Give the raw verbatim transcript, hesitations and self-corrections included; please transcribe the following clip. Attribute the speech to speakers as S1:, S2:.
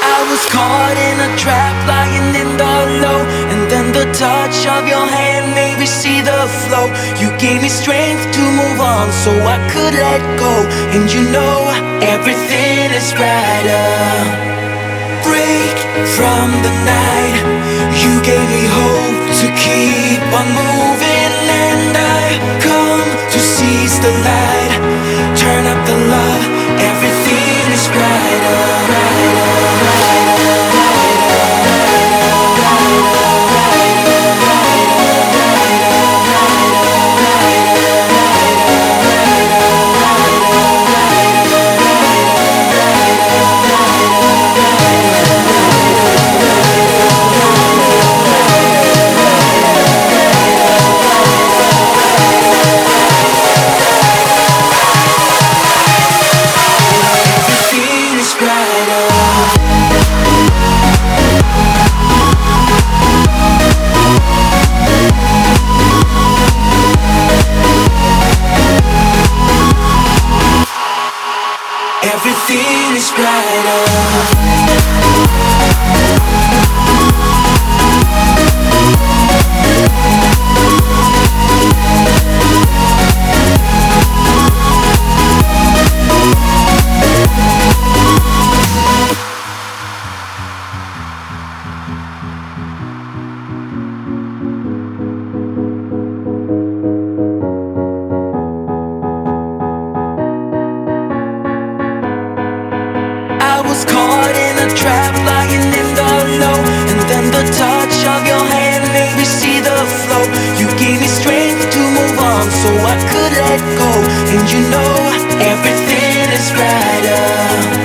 S1: I was caught in a trap, lying in the low, and then the touch of your hand made me see the flow. You gave me strength to move on so I could let go. And you know everything is brighter. Break from the night, you gave me hope to keep on moving. And I come to seize the light, turn up the love, everything is brighter, brighter, brighter, everything is brighter. I was caught in a trap, lying in the low, and then the touch of your hand made me see the flow. You gave me strength to move on so I could let go. And you know everything is brighter.